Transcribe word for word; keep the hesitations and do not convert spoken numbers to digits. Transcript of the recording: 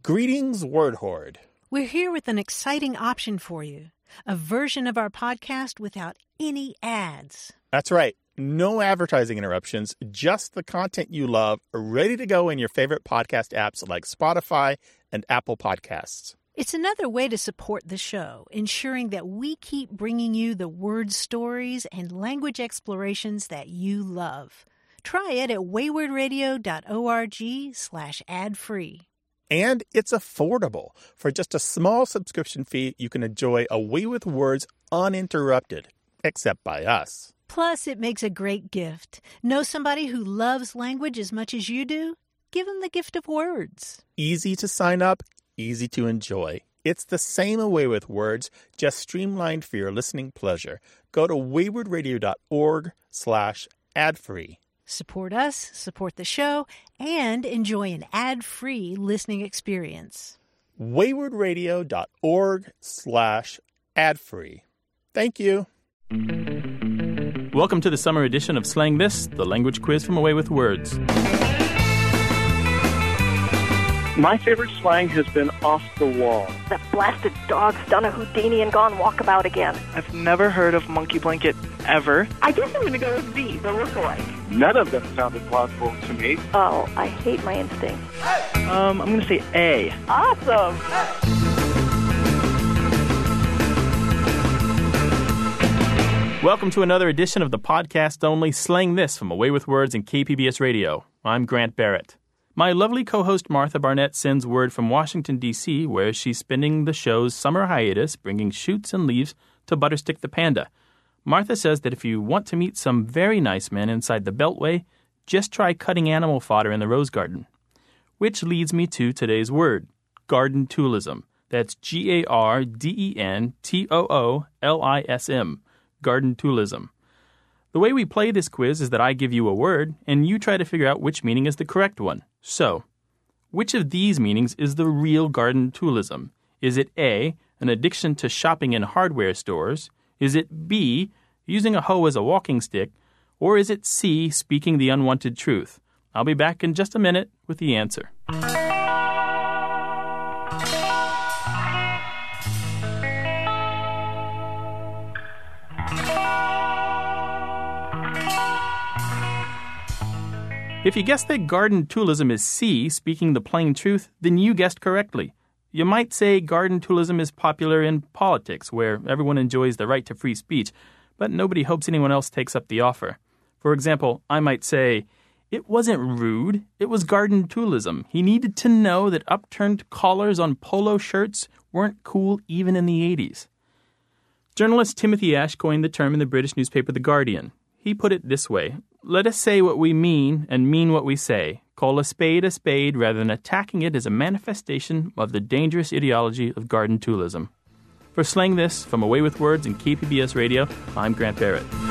Greetings, Word Horde. We're here with an exciting option for you, a version of our podcast without any ads. That's right. No advertising interruptions, just the content you love, ready to go in your favorite podcast apps like Spotify and Apple Podcasts. It's another way to support the show, ensuring that we keep bringing you the word stories and language explorations that you love. Try it at waywardradio.org slash ad-free. And it's affordable. For just a small subscription fee, you can enjoy A Way with Words uninterrupted, except by us. Plus, it makes a great gift. Know somebody who loves language as much as you do? Give them the gift of words. Easy to sign up, easy to enjoy. It's the same A Way with Words, just streamlined for your listening pleasure. Go to waywardradio.org slash ad-free. Support us, support the show, and enjoy an ad-free listening experience. waywardradio.org slash ad-free. Thank you. Welcome to the summer edition of Slang This, the language quiz from A Way with Words. My favorite slang has been off the wall. That blasted dog's done a Houdini and gone walkabout again. I've never heard of monkey blanket ever. I guess I'm going to go with B, the lookalike. None of them sounded plausible to me. Oh, I hate my instincts. Um, I'm going to say A. Awesome. Welcome to another edition of the podcast-only Slang This from A Way with Words and K P B S Radio. I'm Grant Barrett. My lovely co-host Martha Barnett sends word from Washington, D C, where she's spending the show's summer hiatus bringing shoots and leaves to Butterstick the Panda. Martha says that if you want to meet some very nice men inside the Beltway, just try cutting animal fodder in the Rose Garden. Which leads me to today's word, garden toolism. That's G A R D E N T O O L I S M, garden toolism. The way we play this quiz is that I give you a word, and you try to figure out which meaning is the correct one. So, which of these meanings is the real garden toolism? Is it A, an addiction to shopping in hardware stores? Is it B, using a hoe as a walking stick? Or is it C, speaking the unwanted truth? I'll be back in just a minute with the answer. If you guessed that garden toolism is C, speaking the plain truth, then you guessed correctly. You might say garden toolism is popular in politics, where everyone enjoys the right to free speech, but nobody hopes anyone else takes up the offer. For example, I might say, it wasn't rude, it was garden toolism. He needed to know that upturned collars on polo shirts weren't cool even in the eighties. Journalist Timothy Ash coined the term in the British newspaper The Guardian. He put it this way: let us say what we mean and mean what we say. Call a spade a spade rather than attacking it as a manifestation of the dangerous ideology of garden toolism. For Slang This, from A Way with Words and K P B S Radio, I'm Grant Barrett.